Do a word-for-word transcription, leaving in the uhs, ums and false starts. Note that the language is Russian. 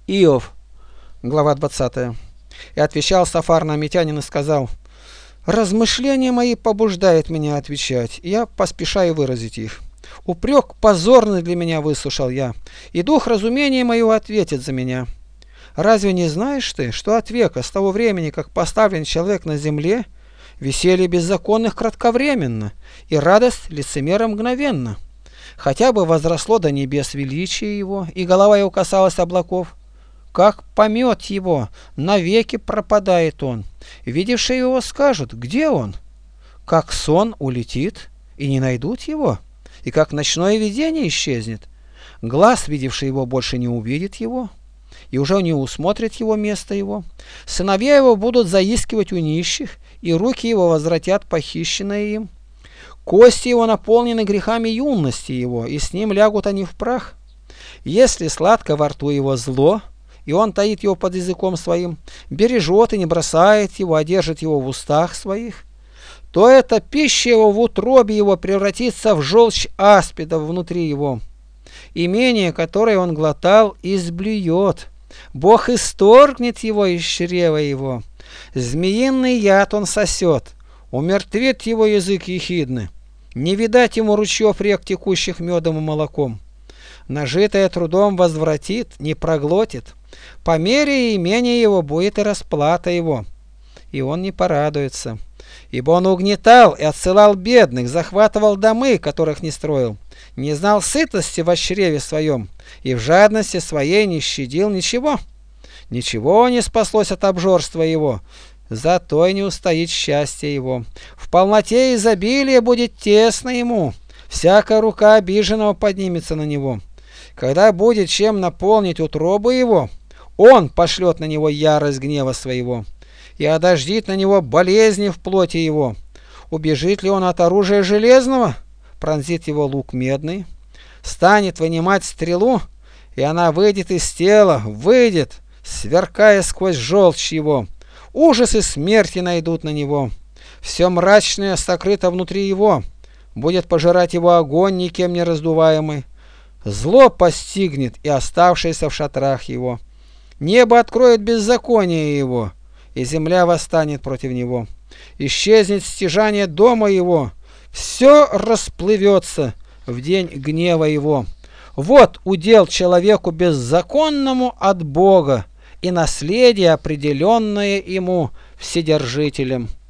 Иов, глава двадцатая. И отвечал Сафар Наамитянин и сказал: размышления мои побуждают меня отвечать, и я поспешаю выразить их. Упрек позорный для меня выслушал я, и дух разумения моего ответит за меня. Разве не знаешь ты, что от века, с того времени, как поставлен человек на земле, веселье беззаконных кратковременно, и радость лицемера мгновенно? Хотя бы возросло до небес величие его, и голова его касалась облаков, как помет его, навеки пропадает он. Видевшие его скажут: где он? Как сон улетит, и не найдут его, и как ночное видение исчезнет. Глаз, видевший его, больше не увидит его, и уже не усмотрит его место его. Сыновья его будут заискивать у нищих, и руки его возвратят похищенное им. Кости его наполнены грехами юности его, и с ним лягут они в прах. Если сладко во рту его зло, и он таит его под языком своим, бережет и не бросает его, а держит его в устах своих, то эта пища его в утробе его превратится в желчь аспидов внутри его. Имение, которое он глотал, изблюет. Бог исторгнет его из чрева его. Змеиный яд он сосет, умертвит его язык ехидный. Не видать ему ручьев рек, текущих медом и молоком. Нажитое трудом возвратит, не проглотит. По мере имения его будет и расплата его, и он не порадуется. Ибо он угнетал и отсылал бедных, захватывал домы, которых не строил, не знал сытости во чреве своем, и в жадности своей не щадил ничего. Ничего не спаслось от обжорства его, зато и не устоит счастье его. В полноте изобилия будет тесно ему, всякая рука обиженного поднимется на него. Когда будет чем наполнить утробу его, он пошлет на него ярость гнева своего, и одождит на него болезни в плоти его. Убежит ли он от оружия железного? Пронзит его лук медный. Станет вынимать стрелу, и она выйдет из тела, выйдет, сверкая сквозь желчь его. Ужасы смерти найдут на него. Все мрачное сокрыто внутри его. Будет пожирать его огонь, никем не раздуваемый. Зло постигнет и оставшееся в шатрах его. Небо откроет беззаконие его, и земля восстанет против него. Исчезнет стяжание дома его, все расплывется в день гнева его. Вот удел человеку беззаконному от Бога, и наследие, определенное ему Вседержителем.